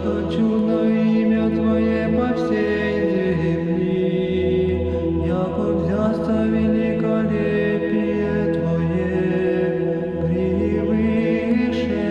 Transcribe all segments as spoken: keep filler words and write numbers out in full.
что чудно имя Твое по всей земли, яко взясто великолепие Твое превыше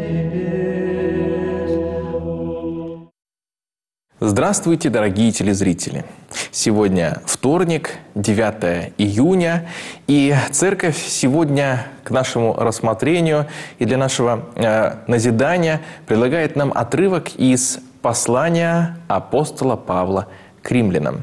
небес. Здравствуйте, дорогие телезрители! Сегодня вторник, девятое июня, и Церковь сегодня к нашему рассмотрению и для нашего э, назидания предлагает нам отрывок из послания апостола Павла к римлянам.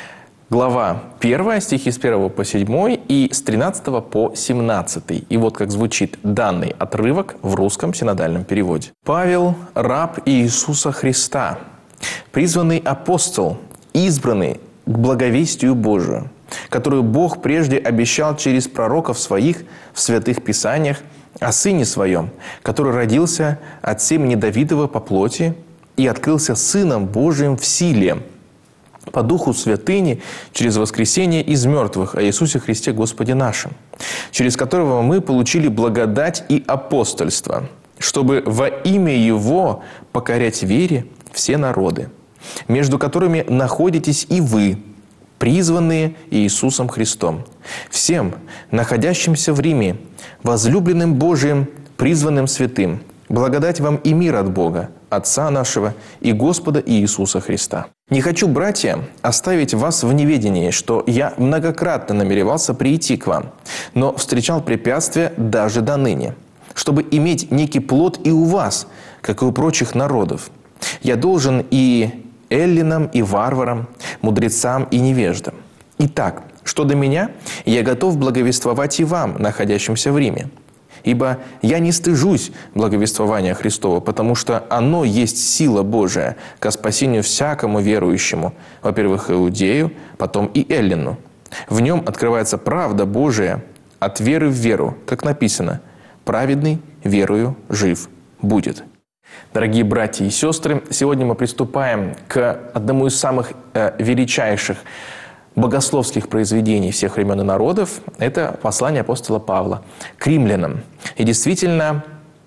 Глава первая, стихи с первого по седьмой и с тринадцатого по семнадцатый. И вот как звучит данный отрывок в русском синодальном переводе. «Павел, раб Иисуса Христа, призванный апостол, избранный к благовестию Божию, которую Бог прежде обещал через пророков своих в святых писаниях о Сыне Своем, который родился от семени Давидова по плоти и открылся Сыном Божиим в силе, по Духу Святыни, через воскресение из мертвых о Иисусе Христе Господе нашим, через которого мы получили благодать и апостольство, чтобы во имя Его покорять вере все народы, между которыми находитесь и вы, призванные Иисусом Христом, всем, находящимся в Риме, возлюбленным Божиим, призванным святым, благодать вам и мир от Бога, Отца нашего и Господа Иисуса Христа. Не хочу, братья, оставить вас в неведении, что я многократно намеревался прийти к вам, но встречал препятствия даже до ныне, чтобы иметь некий плод и у вас, как и у прочих народов. Я должен и эллинам, и варварам, мудрецам и невеждам. Итак, что до меня, я готов благовествовать и вам, находящимся в Риме. Ибо я не стыжусь благовествования Христова, потому что оно есть сила Божия ко спасению всякому верующему, во-первых, иудею, потом и эллину. В нем открывается правда Божия от веры в веру, как написано: «Праведный верою жив будет». Дорогие братья и сестры, сегодня мы приступаем к одному из самых э, величайших богословских произведений всех времен и народов. Это послание апостола Павла к римлянам. И действительно,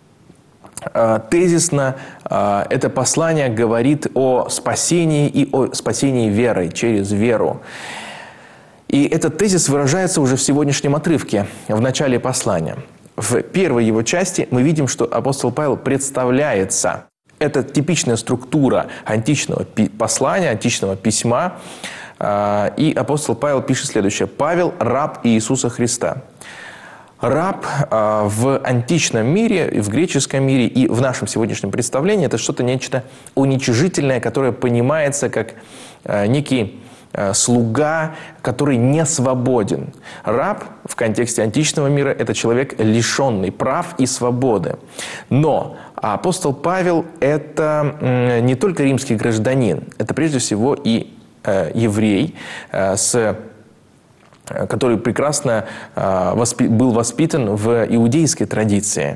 э, тезисно э, это послание говорит о спасении и о спасении верой, через веру. И этот тезис выражается уже в сегодняшнем отрывке, в начале послания. В первой его части мы видим, что апостол Павел представляется. Это типичная структура античного послания, античного письма. И апостол Павел пишет следующее. «Павел, раб Иисуса Христа». Раб в античном мире, в греческом мире и в нашем сегодняшнем представлении – это что-то нечто уничижительное, которое понимается как некий слуга, который не свободен. Раб в контексте античного мира – это человек, лишенный прав и свободы. Но апостол Павел – это не только римский гражданин, это прежде всего и еврей, с который прекрасно был воспитан в иудейской традиции.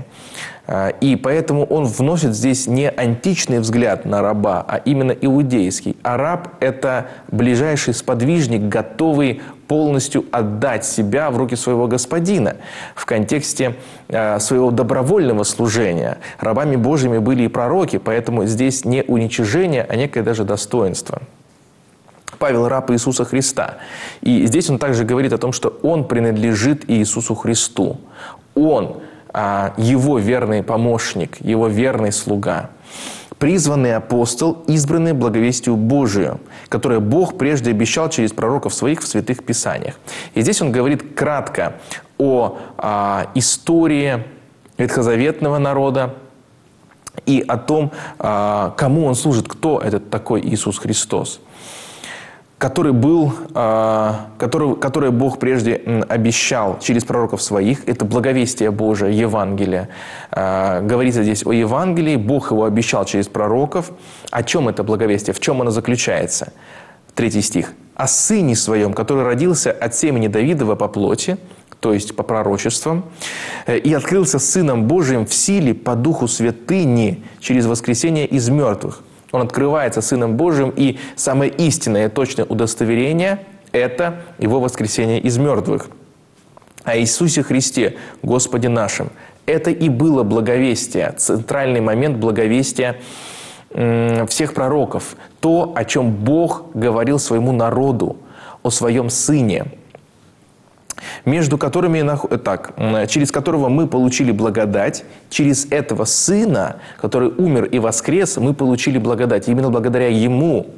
И поэтому он вносит здесь не античный взгляд на раба, а именно иудейский. А раб – это ближайший сподвижник, готовый полностью отдать себя в руки своего господина в контексте своего добровольного служения. Рабами Божьими были и пророки, поэтому здесь не уничижение, а некое даже достоинство. Павел – раб Иисуса Христа. И здесь он также говорит о том, что он принадлежит Иисусу Христу. Он – его верный помощник, его верный слуга. Призванный апостол, избранный благовестию Божию, которое Бог прежде обещал через пророков своих в святых писаниях. И здесь он говорит кратко о а, истории ветхозаветного народа и о том, а, кому он служит, кто этот такой Иисус Христос, который был, который, который Бог прежде обещал через пророков своих. Это благовестие Божие, Евангелие. Говорится здесь о Евангелии. Бог его обещал через пророков. О чем это благовестие? В чем оно заключается? Третий стих. «О Сыне Своем, который родился от семени Давидова по плоти», то есть по пророчествам, «и открылся Сыном Божиим в силе по Духу Святыни через воскресение из мертвых». Он открывается Сыном Божиим, и самое истинное и точное удостоверение – это Его воскресение из мертвых. О Иисусе Христе, Господе нашим. Это и было благовестие, центральный момент благовестия всех пророков, то, о чем Бог говорил своему народу, о своем Сыне, между которыми, так, через которого мы получили благодать, через этого Сына, который умер и воскрес, мы получили благодать. Именно благодаря Ему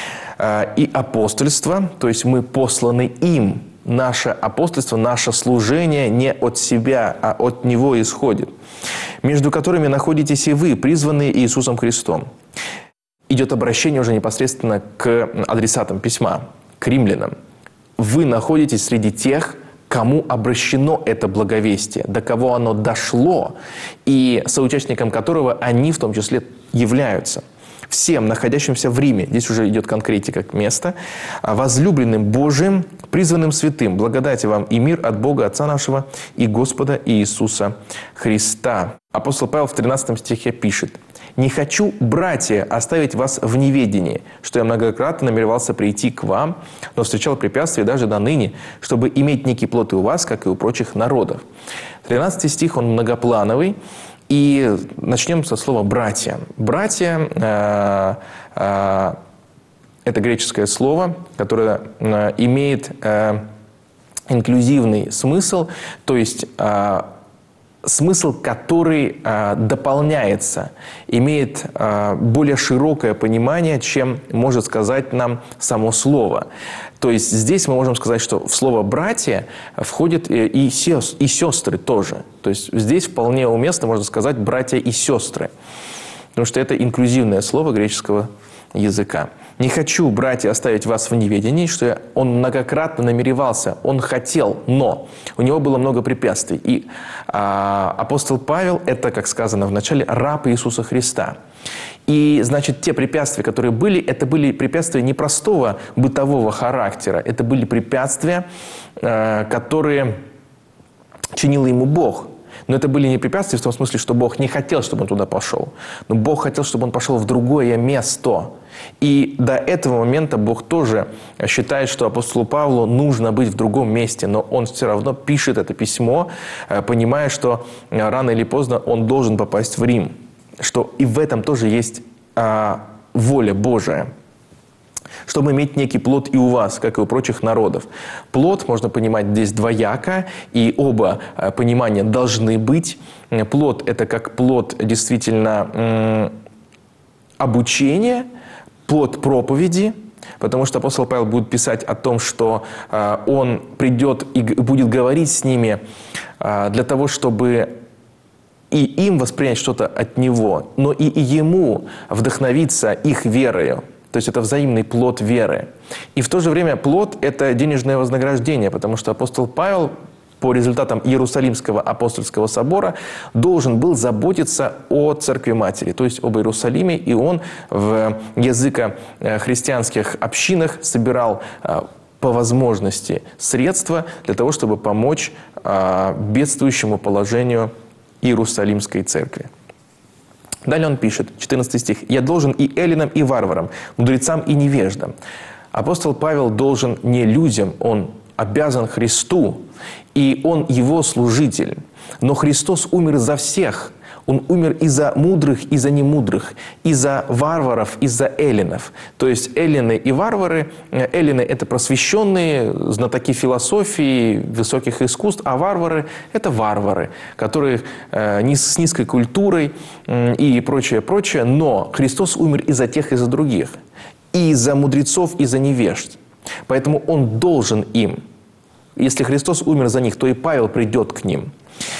и апостольство, то есть мы посланы им. Наше апостольство, наше служение не от себя, а от Него исходит. Между которыми находитесь и вы, призванные Иисусом Христом. Идет обращение уже непосредственно к адресатам письма, к римлянам. Вы находитесь среди тех, кому обращено это благовестие, до кого оно дошло, и соучастником которого они в том числе являются. Всем, находящимся в Риме, здесь уже идет конкретика места, возлюбленным Божиим, призванным святым, благодати вам и мир от Бога Отца нашего и Господа Иисуса Христа. Апостол Павел в тринадцатом стихе пишет: «Не хочу, братья, оставить вас в неведении, что я многократно намеревался прийти к вам, но встречал препятствия даже до ныне, чтобы иметь некий плод и у вас, как и у прочих народов». тринадцатый стих, он многоплановый. И начнем со слова «братья». «Братья» э, э, – это греческое слово, которое э, имеет э, инклюзивный смысл, то есть э, смысл, который э, дополняется, имеет э, более широкое понимание, чем может сказать нам само слово. То есть здесь мы можем сказать, что в слово «братья» входят и, сес, и сестры тоже. То есть здесь вполне уместно можно сказать «братья и сестры», потому что это инклюзивное слово греческого языка. «Не хочу, братья, оставить вас в неведении», что я, он многократно намеревался, он хотел, но у него было много препятствий. И а, апостол Павел – это, как сказано в начале, раб Иисуса Христа. И, значит, те препятствия, которые были, это были препятствия не простого бытового характера, это были препятствия, э, которые чинил ему Бог. Но это были не препятствия в том смысле, что Бог не хотел, чтобы он туда пошел. Но Бог хотел, чтобы он пошел в другое место. И до этого момента Бог тоже считает, что апостолу Павлу нужно быть в другом месте. Но он все равно пишет это письмо, понимая, что рано или поздно он должен попасть в Рим. Что и в этом тоже есть а, воля Божия. Чтобы иметь некий плод и у вас, как и у прочих народов. Плод можно понимать здесь двояко, и оба понимания должны быть. Плод – это как плод действительно обучения, плод проповеди, потому что апостол Павел будет писать о том, что он придет и будет говорить с ними для того, чтобы и им воспринять что-то от него, но и, и ему вдохновиться их верою. То есть это взаимный плод веры. И в то же время плод – это денежное вознаграждение, потому что апостол Павел по результатам Иерусалимского апостольского собора должен был заботиться о Церкви Матери, то есть об Иерусалиме, и он в языко-христианских общинах собирал по возможности средства для того, чтобы помочь бедствующему положению Иерусалимской церкви. Далее он пишет, четырнадцатый стих. «Я должен и эллинам, и варварам, мудрецам и невеждам». Апостол Павел должен не людям, он обязан Христу, и он его служитель. Но Христос умер за всех. Он умер и за мудрых, и за немудрых, и за варваров, и за эллинов. То есть эллины и варвары, эллины – это просвещенные, знатоки философии, высоких искусств, а варвары – это варвары, которые э, с низкой культурой э, и прочее, прочее. Но Христос умер и за тех, и за других, и за мудрецов, и за невежд. Поэтому Он должен им. Если Христос умер за них, то и Павел придет к ним.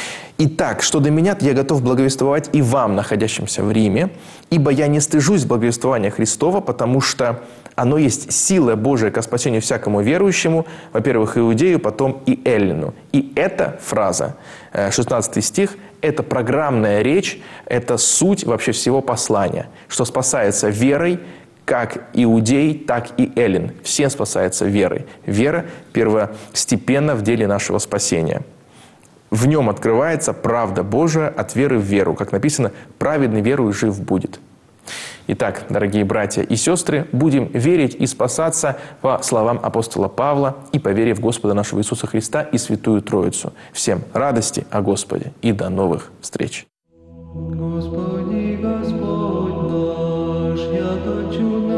«Итак, что до меня, я готов благовествовать и вам, находящимся в Риме, ибо я не стыжусь благовествования Христова, потому что оно есть сила Божия ко спасению всякому верующему, во-первых, иудею, потом и эллину». И эта фраза, шестнадцатый стих, это программная речь, это суть вообще всего послания, что спасается верой, как иудей, так и эллин. Все спасаются верой. Вера первостепенна в деле нашего спасения. В нем открывается правда Божия от веры в веру. Как написано, праведный верою жив будет. Итак, дорогие братья и сестры, будем верить и спасаться по словам апостола Павла и по вере в Господа нашего Иисуса Христа и Святую Троицу. Всем радости о Господе и до новых встреч. Господи, Господь наш, чудо